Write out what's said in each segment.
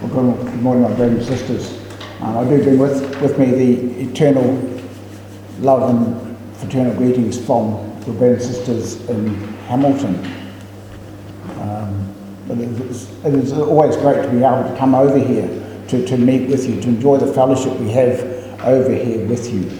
Good morning, my brothers and sisters. I do bring with me the eternal love and fraternal greetings from the brothers and sisters in Hamilton. It is always great to be able to come over here to meet with you, to enjoy the fellowship we have over here with you.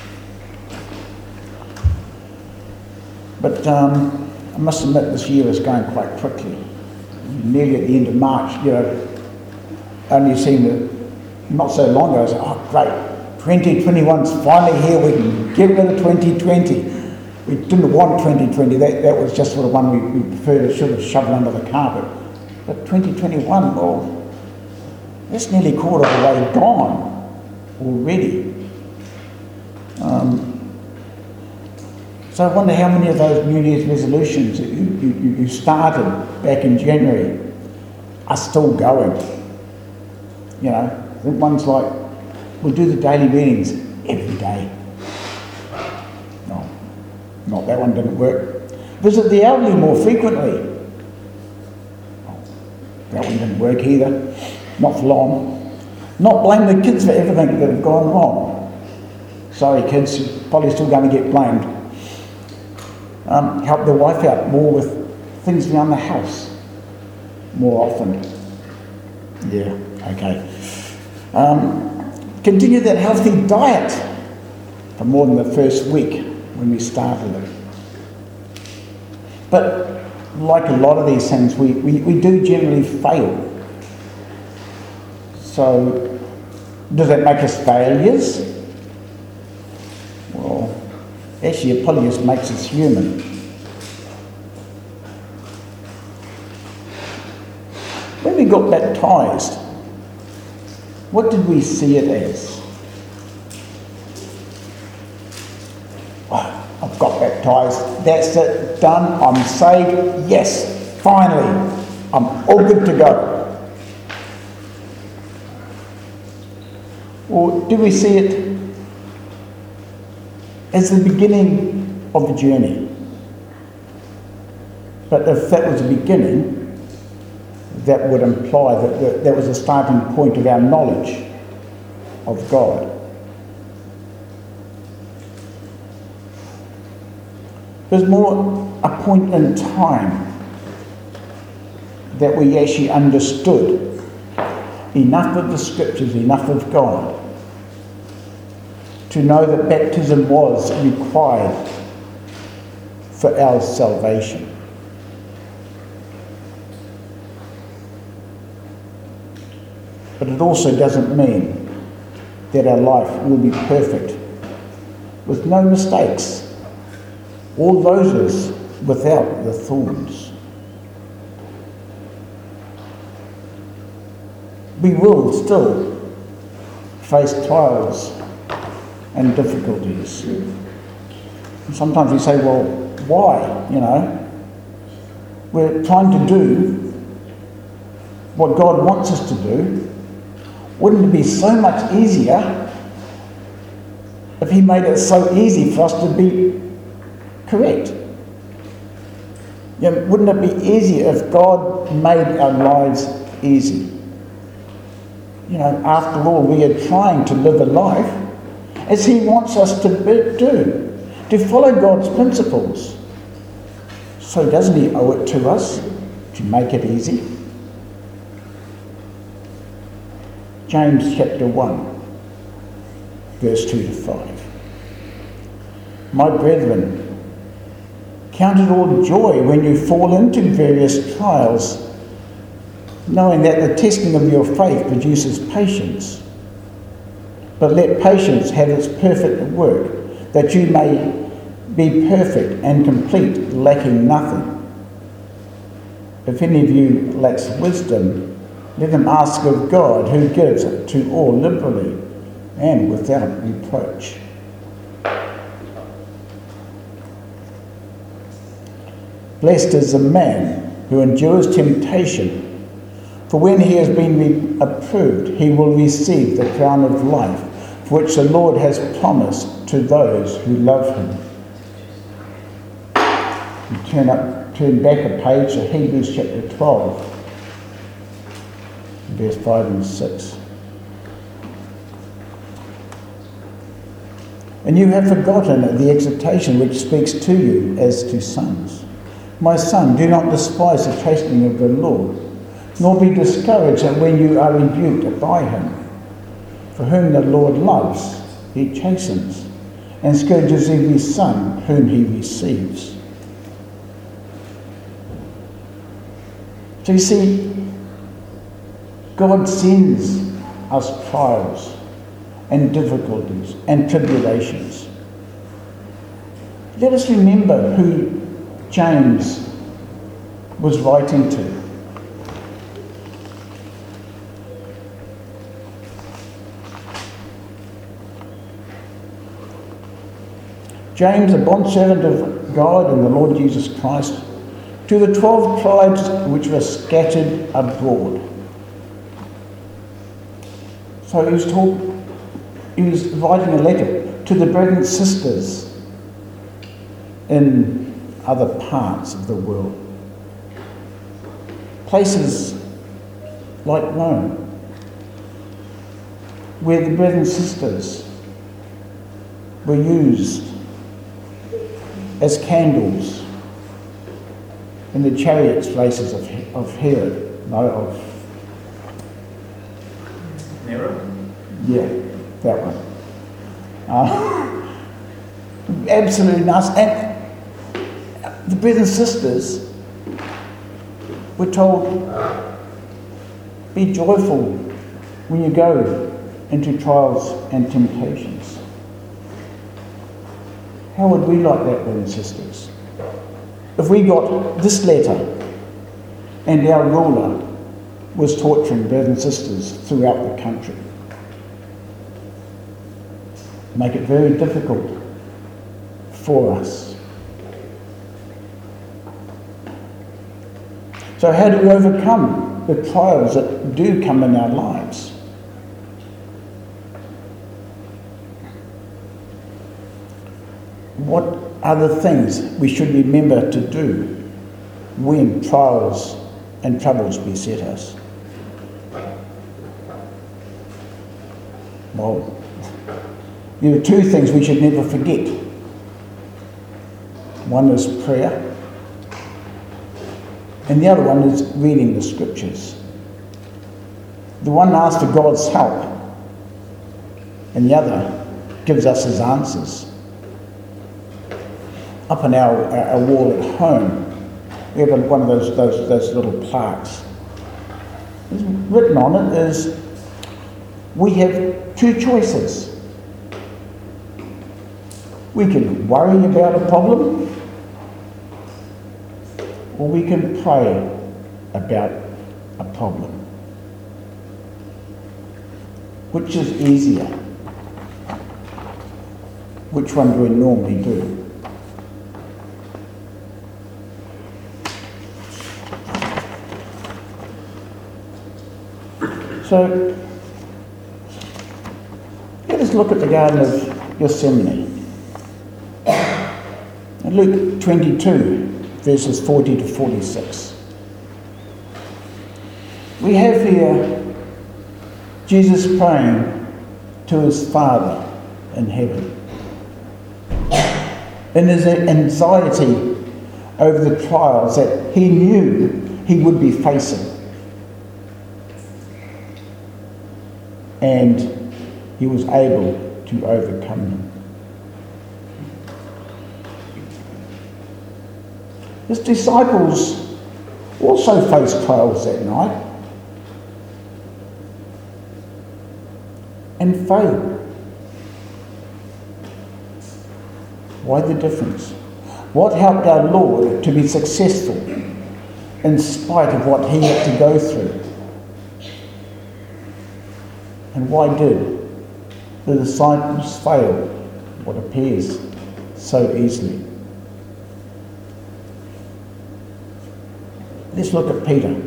But I must admit this year is going quite quickly. Nearly at the end of March, only seemed that not so long ago, I was like, oh great, 2021's finally here, we can get rid of 2020. We didn't want 2020, that was just sort of one we preferred to sort of shove it under the carpet. But 2021, well, that's nearly quarter of the way gone already. So I wonder how many of those New Year's resolutions that you started back in January are still going. I think one's like, we'll do the daily readings every day. No, not that one didn't work. Visit the elderly more frequently. Oh, that one didn't work either. Not for long. Not blame the kids for everything that have gone wrong. Sorry kids, you're probably still going to get blamed. Help their wife out more with things around the house more often. Yeah, okay. Continue that healthy diet for more than the first week when we started it. But like a lot of these things, we do generally fail. So does that make us failures? Well, actually it probably just makes us human. When we got baptised, what did we see it as? Oh, I've got baptised, that's it, done, I'm saved, yes, finally, I'm all good to go. Or do we see it as the beginning of the journey? But if that was the beginning, that would imply that that was the starting point of our knowledge of God. There's more a point in time that we actually understood enough of the scriptures, enough of God, to know that baptism was required for our salvation. But it also doesn't mean that our life will be perfect, with no mistakes, or roses without the thorns. We will still face trials and difficulties. And sometimes we say, well, why? We're trying to do what God wants us to do. Wouldn't it be so much easier if He made it so easy for us to be correct? Wouldn't it be easier if God made our lives easy? After all, we are trying to live a life as He wants us to do, to follow God's principles. So doesn't He owe it to us to make it easy? James chapter 1, verse 2 to 5. My brethren, count it all joy when you fall into various trials, knowing that the testing of your faith produces patience. But let patience have its perfect work, that you may be perfect and complete, lacking nothing. If any of you lacks wisdom, let him ask of God, who gives to all liberally and without reproach. Blessed is the man who endures temptation, for when he has been approved, he will receive the crown of life, for which the Lord has promised to those who love him. You turn back a page to Hebrews chapter 12. verse 5 and 6. And you have forgotten the exhortation which speaks to you as to sons. My son, do not despise the chastening of the Lord, nor be discouraged when you are rebuked by him. For whom the Lord loves, he chastens, and scourges every son whom he receives. So you see, God sends us trials and difficulties and tribulations. Let us remember who James was writing to. James, a bondservant of God and the Lord Jesus Christ, to the 12 tribes which were scattered abroad. So he was writing a letter to the brethren and sisters in other parts of the world. Places like Rome, where the brethren and sisters were used as candles in the chariot races of Herod. No, of Nero? Yeah, that one. Absolutely nice. And the brothers and sisters were told, be joyful when you go into trials and temptations. How would we like that, brothers and sisters? If we got this letter and our ruler was torturing brothers and sisters throughout the country, make it very difficult for us. So how do we overcome the trials that do come in our lives? What are the things we should remember to do when trials and troubles beset us? Well, there are two things we should never forget. One is prayer, and the other one is reading the scriptures. The one asks for God's help, and the other gives us his answers. Up on our wall at home, we have one of those little plaques. It's written on it is, we have two choices. We can worry about a problem, or we can pray about a problem. Which is easier? Which one do we normally do? So, let us look at the Garden of Gethsemane. In Luke 22, verses 40 to 46. We have here Jesus praying to his Father in heaven. In his anxiety over the trials that he knew he would be facing. And he was able to overcome them. His disciples also faced trials that night and failed. Why the difference? What helped our Lord to be successful in spite of what he had to go through? And why did the disciples fail what appears so easily? Let's look at Peter.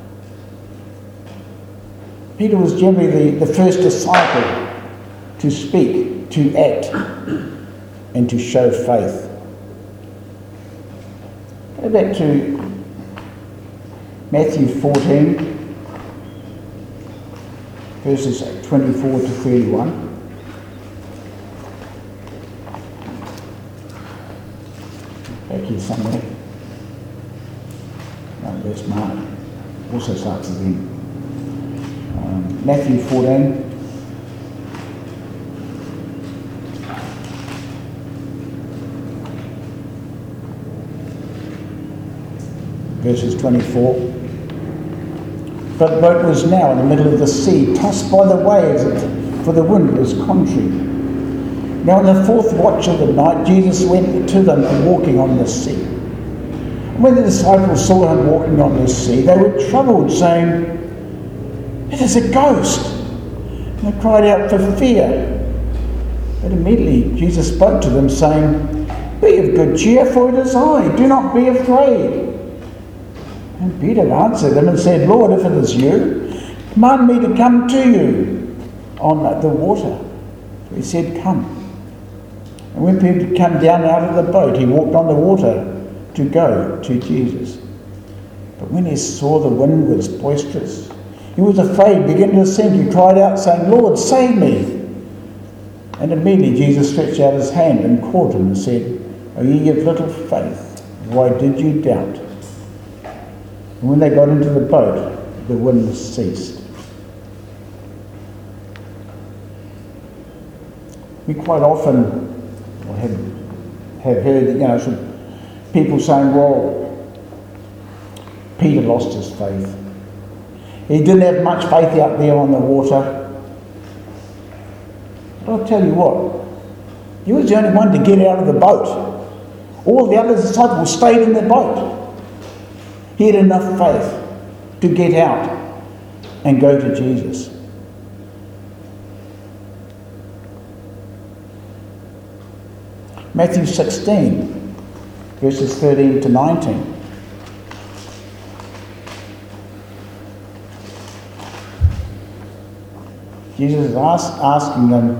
Peter was generally the first disciple to speak, to act, and to show faith. Go back to Matthew 14, verses 24 to 31. Back here somewhere. No, there's Mark. Also starts again. Matthew 14. Verses 24. But the boat was now in the middle of the sea, tossed by the waves, for the wind was contrary. Now in the fourth watch of the night, Jesus went to them walking on the sea. And when the disciples saw him walking on the sea, they were troubled, saying, "It is a ghost!" And they cried out for fear. But immediately Jesus spoke to them, saying, "Be of good cheer, for it is I. Do not be afraid." And Peter answered him and said, "Lord, if it is you, command me to come to you on the water." So he said, "Come." And when Peter had come down out of the boat, he walked on the water to go to Jesus. But when he saw the wind was boisterous, he was afraid, began to sink. He cried out, saying, "Lord, save me." And immediately Jesus stretched out his hand and caught him and said, "O ye of little faith, why did you doubt?" And when they got into the boat, the wind ceased. We quite often have heard, people saying, "Well, Peter lost his faith. He didn't have much faith out there on the water." But I'll tell you what, he was the only one to get out of the boat. All the other disciples stayed in the boat. He had enough faith to get out and go to Jesus. Matthew 16, verses 13 to 19. Jesus is asking them,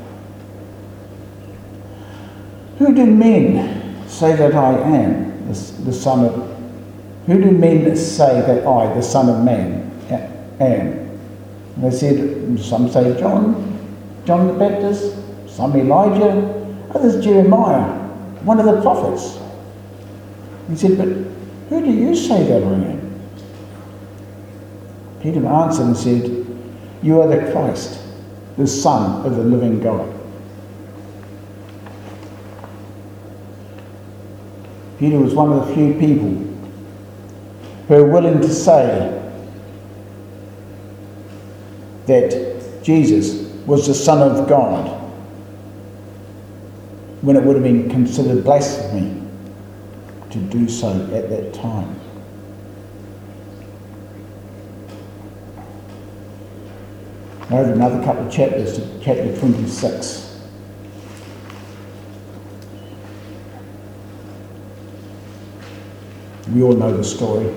"Who do men say that I am, the Son of Who do men say that I, the Son of Man, am?" And they said, some say John the Baptist, some Elijah, others Jeremiah, one of the prophets. He said, "But who do you say that I am?" Peter answered and said, "You are the Christ, the Son of the living God." Peter was one of the few people who are willing to say that Jesus was the Son of God when it would have been considered blasphemy to do so at that time. Over another couple of chapters to chapter 26. We all know the story.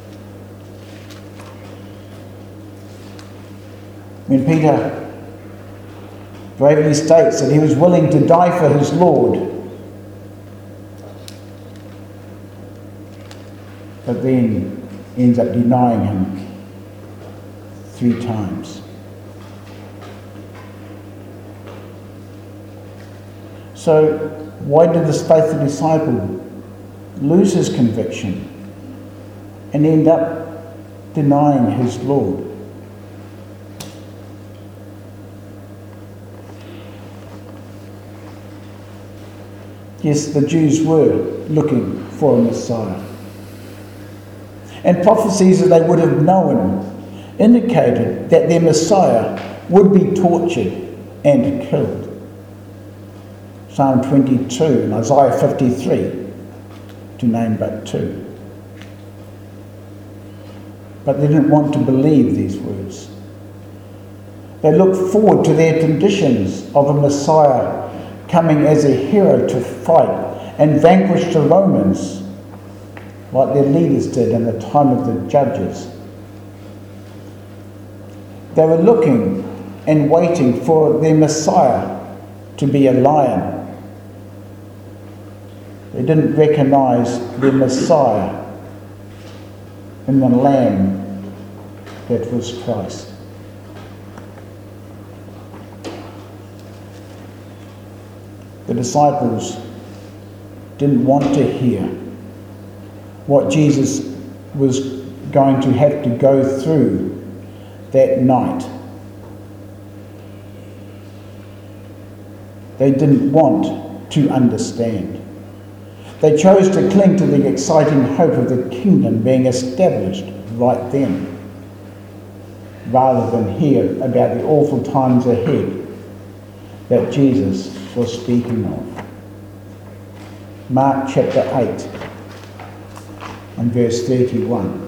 When Peter bravely states that he was willing to die for his Lord, but then ends up denying him 3 times. So why did this faithful disciple lose his conviction and end up denying his Lord? Yes, the Jews were looking for a Messiah. And prophecies that they would have known indicated that their Messiah would be tortured and killed. Psalm 22 and Isaiah 53, to name but 2. But they didn't want to believe these words. They looked forward to their conditions of a Messiah coming as a hero to fight and vanquish the Romans, like their leaders did in the time of the judges. They were looking and waiting for their Messiah to be a lion. They didn't recognise their Messiah in the Lamb that was Christ. The disciples didn't want to hear what Jesus was going to have to go through that night. They didn't want to understand. They chose to cling to the exciting hope of the kingdom being established right then, rather than hear about the awful times ahead that Jesus was speaking of. Mark chapter 8 and verse 31.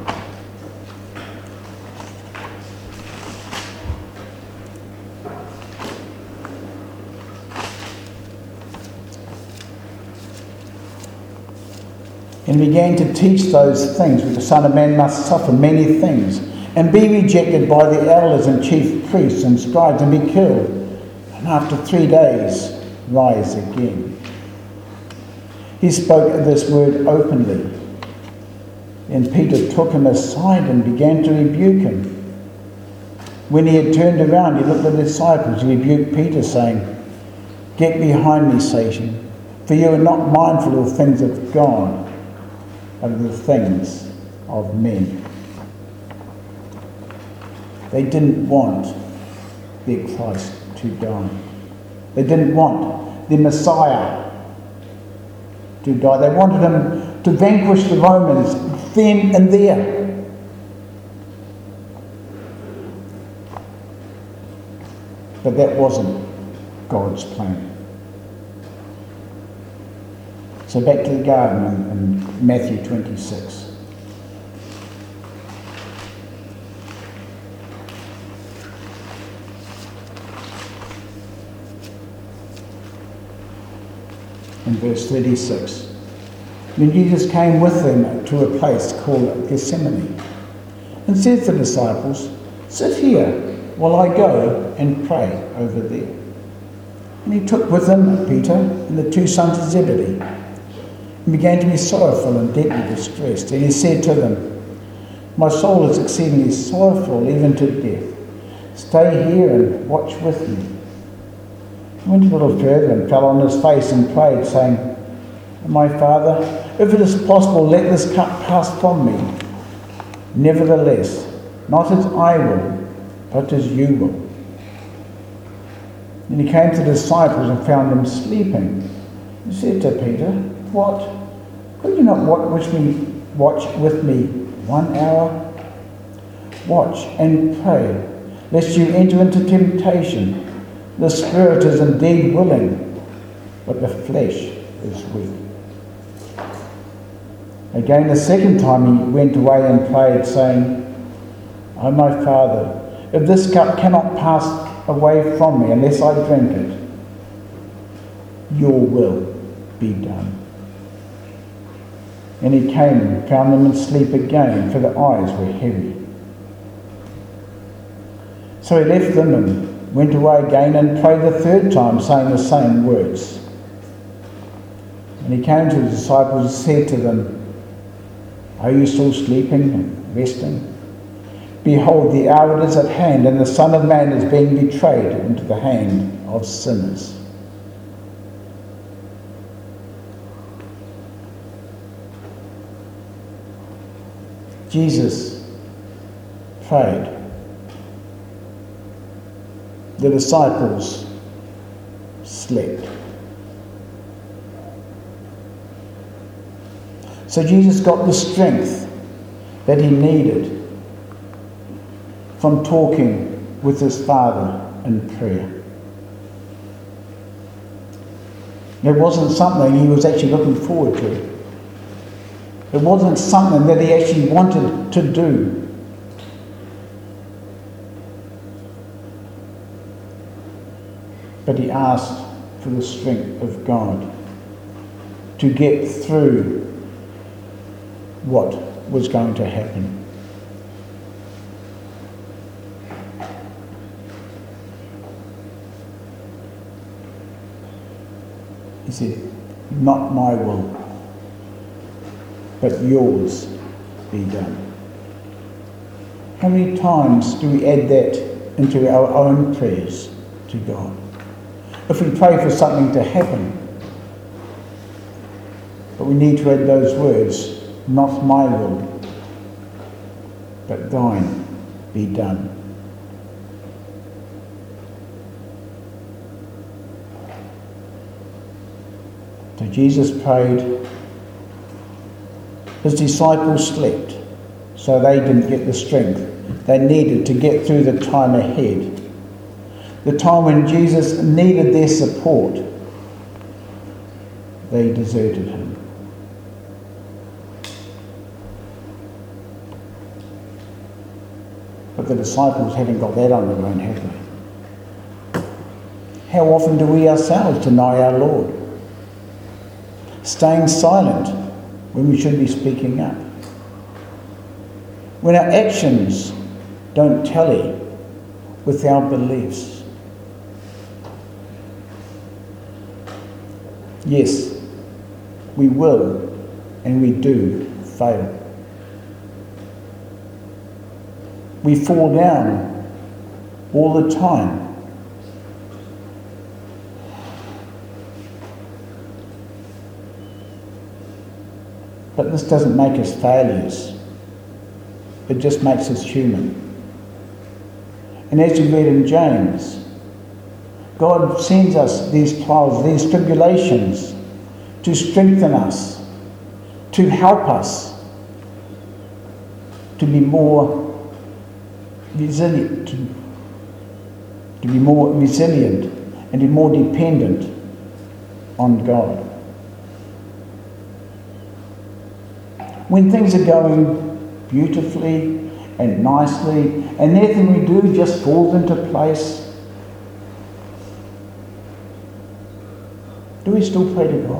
And began to teach those things which the Son of Man must suffer many things, and be rejected by the elders and chief priests and scribes, and be killed, and after 3 days rise again. He spoke this word openly. And Peter took him aside and began to rebuke him. When he had turned around, he looked at the disciples. He rebuked Peter, saying, "Get behind me, Satan, for you are not mindful of the things of God, but of the things of men." They didn't want their Christ to die. They didn't want the Messiah to die. They wanted him to vanquish the Romans then and there. But that wasn't God's plan. So back to the garden in Matthew 26. In verse 36. Then Jesus came with them to a place called Gethsemane, and said to the disciples, "Sit here while I go and pray over there." And he took with him Peter and the 2 sons of Zebedee, and began to be sorrowful and deeply distressed. And he said to them, "My soul is exceedingly sorrowful, even to death. Stay here and watch with me." He went a little further and fell on his face and prayed, saying, "My Father, if it is possible, let this cup pass from me. Nevertheless, not as I will, but as you will." And he came to the disciples and found them sleeping. He said to Peter, "What? Could you not watch with me 1 hour? Watch and pray, lest you enter into temptation. The spirit is indeed willing, but the flesh is weak." Again, the second time he went away and prayed, saying, "O my Father, if this cup cannot pass away from me unless I drink it, your will be done." And he came and found them asleep again, for their eyes were heavy. So he left them and went away again and prayed the third time, saying the same words. And he came to the disciples and said to them, "Are you still sleeping and resting? Behold, the hour is at hand, and the Son of Man is being betrayed into the hand of sinners." Jesus prayed. The disciples slept. So Jesus got the strength that he needed from talking with his Father in prayer. It wasn't something he was actually looking forward to. It wasn't something that he actually wanted to do. But he asked for the strength of God to get through what was going to happen. He said, "Not my will, but yours be done." How many times do we add that into our own prayers to God? If we pray for something to happen, But we need to add those words, not my will, but thine be done. So Jesus prayed. His disciples slept, so they didn't get the strength they needed to get through the time ahead. The time when Jesus needed their support, they deserted him. But the disciples haven't got that on their own, have they? How often do we ourselves deny our Lord? Staying silent when we should be speaking up. When our actions don't tally with our beliefs. Yes, we will and we do fail. We fall down all the time. But this doesn't make us failures. It just makes us human. And as you read in James, God sends us these trials, these tribulations, to strengthen us, to help us, to be more resilient, to be more resilient and to be more dependent on God. When things are going beautifully and nicely and everything we do just falls into place, do we still pray to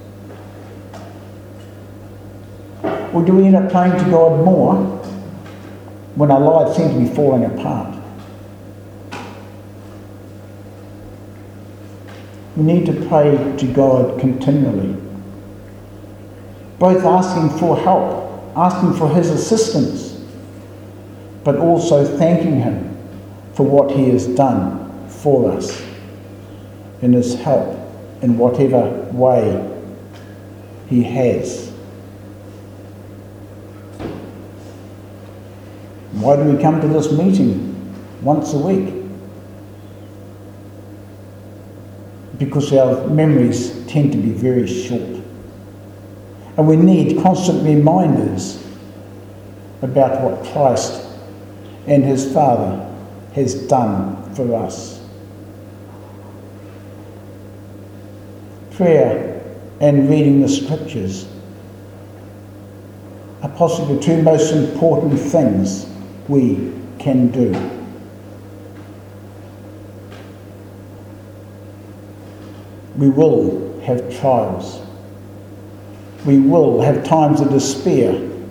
God? Or do we end up praying to God more when our lives seem to be falling apart? We need to pray to God continually, both asking for help, asking for his assistance, but also thanking him for what he has done for us in his help in whatever way he has. Why do we come to this meeting once a week? Because our memories tend to be very short. And we need constant reminders about what Christ and his Father has done for us. Prayer and reading the Scriptures are possibly the two most important things we can do. We will have trials. We will have times of despair.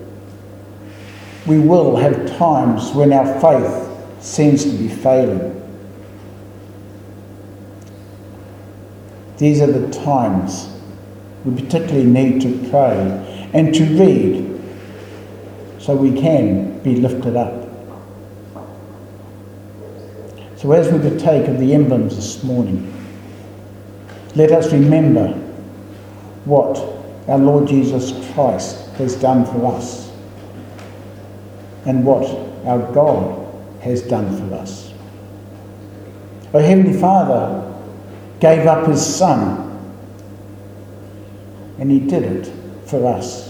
We will have times when our faith seems to be failing. These are the times we particularly need to pray and to read so we can be lifted up. So as we partake of the emblems this morning, let us remember what our Lord Jesus Christ has done for us and what our God has done for us. Our Heavenly Father gave up his Son, and he did it for us.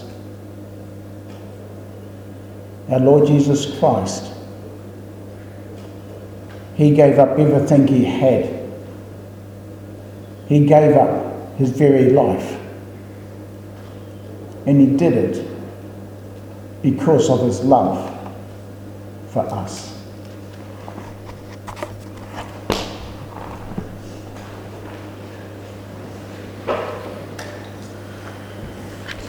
Our Lord Jesus Christ, he gave up everything he had. He gave up his very life. And he did it because of his love for us.